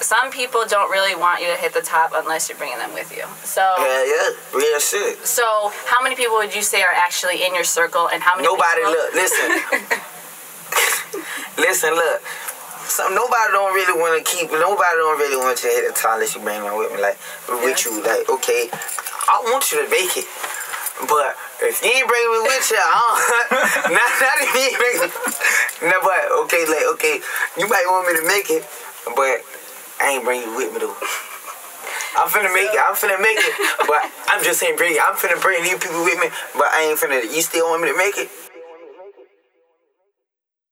some people don't really want you to hit the top unless you're bringing them with you. So yeah, real shit. So how many people would you say are actually in your circle, and how many? Nobody. people... Look, listen, listen, look. Nobody don't really want to keep. Nobody don't really want you to hit the top unless you bring them with me, like with you. Like, okay, I want you to make it, but if you ain't bringing me with you, not if you ain't bringing. No, but okay, like okay, you might want me to make it, but I ain't bringing you with me though. I'm finna make it, but I'm just saying bring it. I'm finna bring these people with me, but I ain't finna. You still want me to make it?